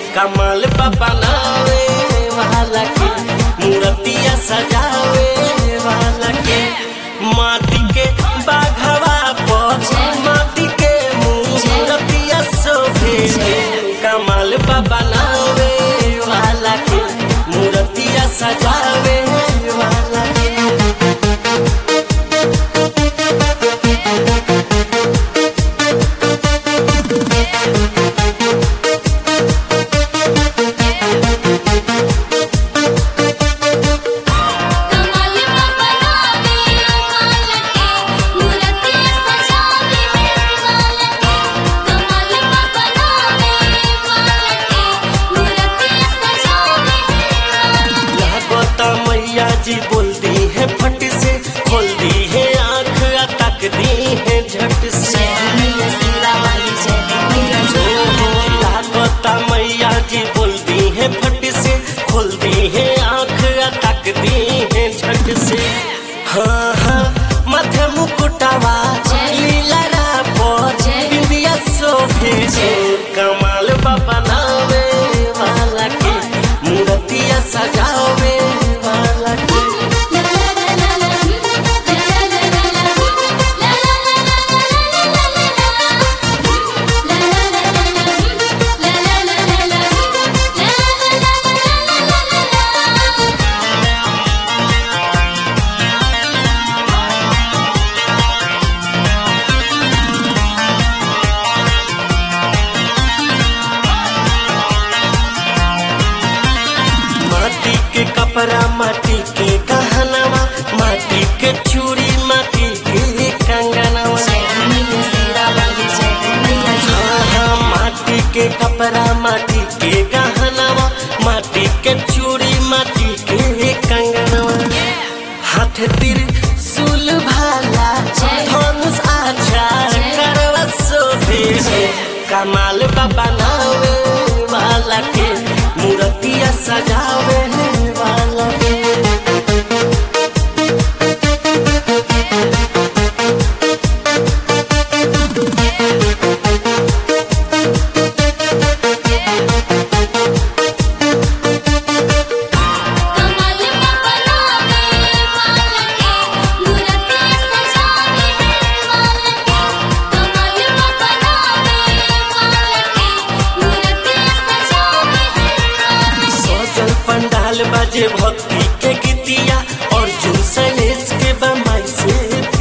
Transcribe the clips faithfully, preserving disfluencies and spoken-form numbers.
कमाल बनावे वाला के मूर्तिया सजावे वाला के माटी के बाघवा पर माटी के मूर्तिया शोभे कमाल बनावे वाला के मूर्तिया सजावे वाला के मैया जी बोलती है फट से खोलती है आँख तक दी है झट से लागता मैया जी बोलती है फट से खोलती है आँख तक दी है झट से हाँ हाँ माथे मुकुटावा लीला बिंदिया शोभे कमाल बनावे वाला के मूर्तिया सजावे वाला के माटी के कपड़ा माटी के गहनावा माटी के चूड़ी माटी के कंगनवा हाँ माटी के कपड़ा माटी के गहनावा माटी के चूड़ी माटी के कंगनवा हाथ तिर सूल भाला धनुष आछा करवा शोभे कमाल बनावे वाला के मूर्तिया सजावे वाला के पंडाल बजे भक्ति के गीतिया और जुसलेस के बमाई से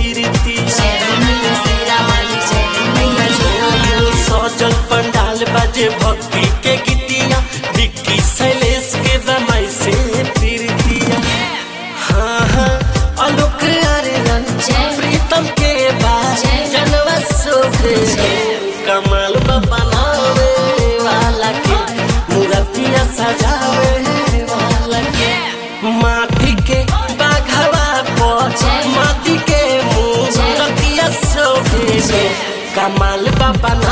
सजल पंडाल बजे भक्ति के गीतिया विक्की शैलेश के बमाई से प्रीतिया हाँ हाँ आलोक आर्यन प्रीतम के बाद जनवा शोभे कमाल बनावे वाला के मूर्तिया सजावे माटी के बाघवा पर माटी के मूर्तिया शोभे कमाल बनावे